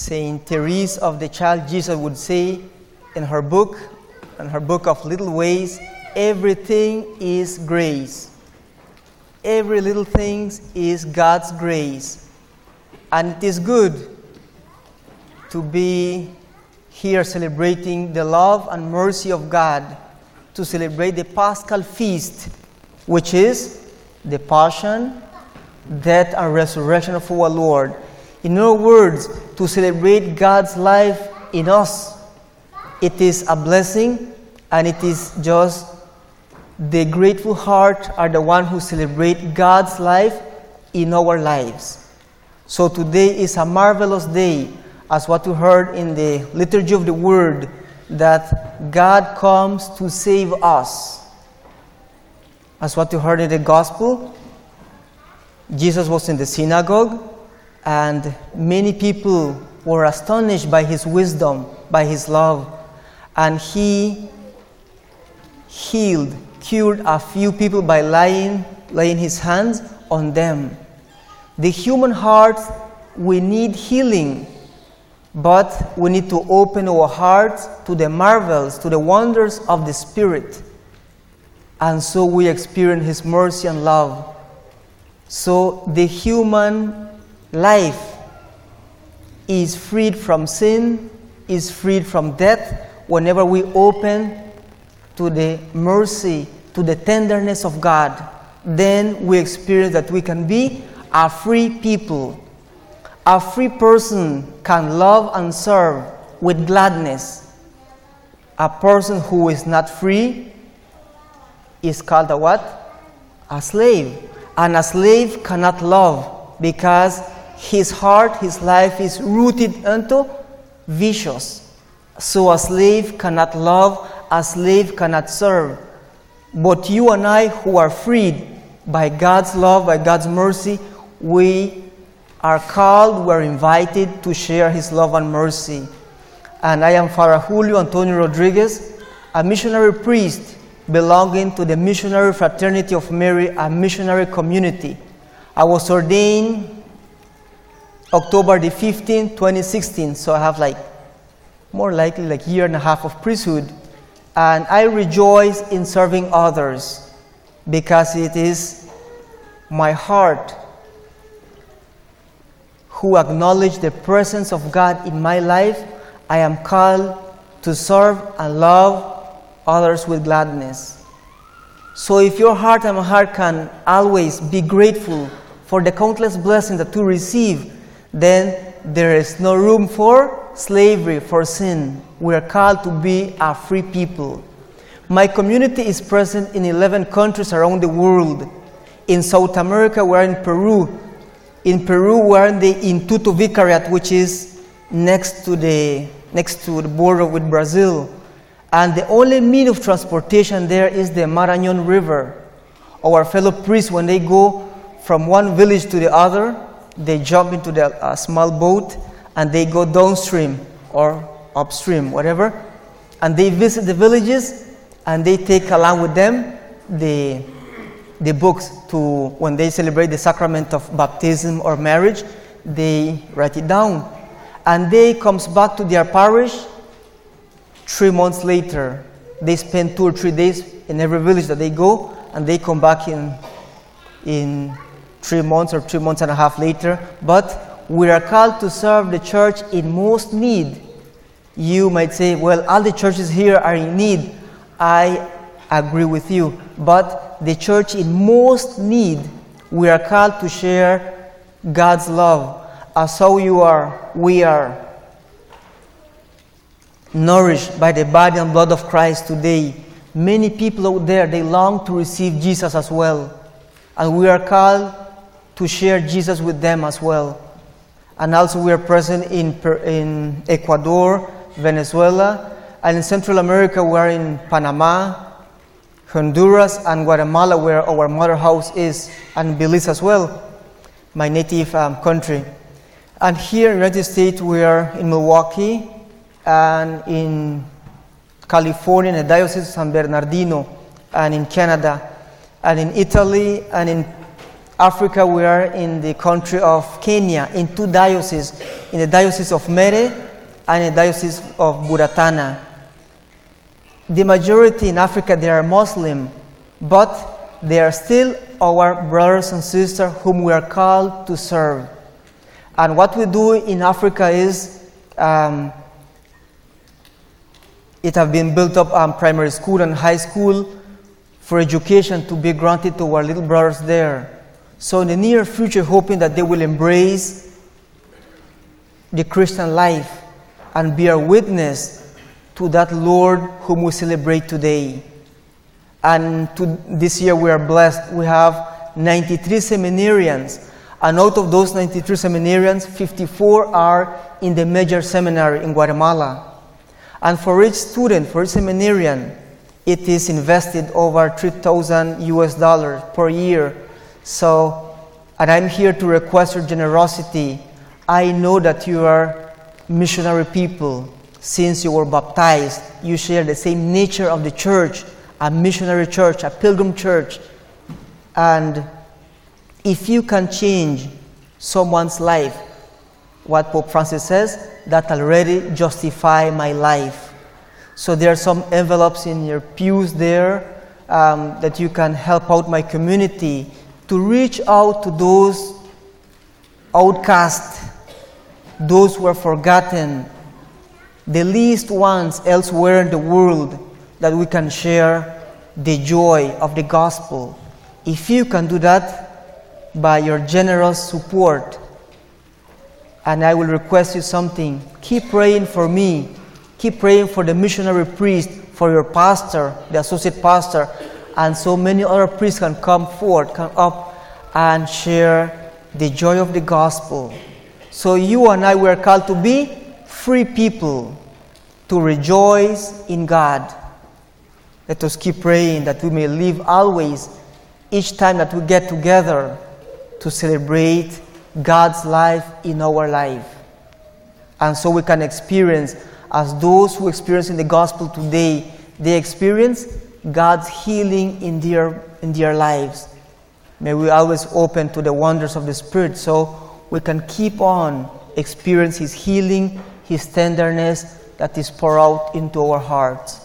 Saint Therese of the Child Jesus would say in her book of Little Ways, everything is grace. Every little thing is God's grace. And it is good to be here celebrating the love and mercy of God, to celebrate the Paschal Feast, which is the Passion, death, and resurrection of our Lord. In other words, to celebrate God's life in us. It is a blessing, and it is just the grateful heart are the one who celebrate God's life in our lives. So today is a marvelous day, as what you heard in the Liturgy of the Word, that God comes to save us. As what you heard in the Gospel, Jesus was in the synagogue, and many people were astonished by his wisdom, by his love. And he cured a few people by laying his hands on them. The human heart, we need healing, but we need to open our hearts to the marvels, to the wonders of the Spirit. And so we experience his mercy and love. So the human life is freed from sin, is freed from death, whenever we open to the mercy, to the tenderness of God. Then we experience that we can be a free people. A free person can love and serve with gladness. A person who is not free is called a what? A slave. And a slave cannot love because his heart, his life is rooted into vicious. So a slave cannot love, a slave cannot serve. But you and I who are freed by God's love, by God's mercy, we are called, we are invited to share his love and mercy. And I am Father Julio Antonio Rodriguez, a missionary priest belonging to the Missionary Fraternity of Mary, a missionary community. I was ordained October the 15th, 2016, so I have more likely a year and a half of priesthood. And I rejoice in serving others because it is my heart who acknowledge the presence of God in my life. I am called to serve and love others with gladness. So if your heart and my heart can always be grateful for the countless blessings that we receive, then there is no room for slavery, for sin. We are called to be a free people. My community is present in 11 countries around the world. In South America, we are in Peru. In Peru, we are in the Intuto Vicariate, which is next to the border with Brazil. And the only means of transportation there is the Marañón River. Our fellow priests, when they go from one village to the other, they jump into a small boat and they go downstream or upstream, whatever. And they visit the villages and they take along with them the books to, when they celebrate the sacrament of baptism or marriage, they write it down. And they comes back to their parish 3 months later. They spend 2 or 3 days in every village that they go, and they come back in 3 months or 3 months and a half later. But we are called to serve the church in most need. You might say, well, all the churches here are in need. I agree with you. But the church in most need, we are called to share God's love. As so we are nourished by the body and blood of Christ today. Many people out there, they long to receive Jesus as well. And we are called to share Jesus with them as well. And also we are present in Ecuador, Venezuela, and in Central America we are in Panama, Honduras, and Guatemala, where our mother house is, and Belize as well, my native country. And here in the United States we are in Milwaukee, and in California, in the Diocese of San Bernardino, and in Canada, and in Italy, and in Africa, we are in the country of Kenya, in two dioceses, in the Diocese of Mere and in the Diocese of Buratana. The majority in Africa, they are Muslim, but they are still our brothers and sisters whom we are called to serve. And what we do in Africa is, it have been built up primary school and high school for education to be granted to our little brothers there. So in the near future, hoping that they will embrace the Christian life and be a witness to that Lord whom we celebrate today. And this year we are blessed. We have 93 seminarians. And out of those 93 seminarians, 54 are in the major seminary in Guatemala. And for each student, for each seminarian, it is invested over $3,000 per year. So, and I'm here to request your generosity. I know that you are missionary people. Since you were baptized, you share the same nature of the church, a missionary church, a pilgrim church. And if you can change someone's life, what Pope Francis says, that already justify my life. So there are some envelopes in your pews there that you can help out my community to reach out to those outcasts, those who are forgotten, the least ones elsewhere in the world, that we can share the joy of the gospel. If you can do that by your generous support, and I will request you something, keep praying for me, keep praying for the missionary priest, for your pastor, the associate pastor, and so many other priests can come forward, come up and share the joy of the gospel. So you and I were called to be free people, to rejoice in God. Let us keep praying that we may live always, each time that we get together, to celebrate God's life in our life. And so we can experience, as those who experience in the gospel today, they experience God's healing in their lives. May we always open to the wonders of the Spirit so we can keep on experience His healing, His tenderness that is poured out into our hearts.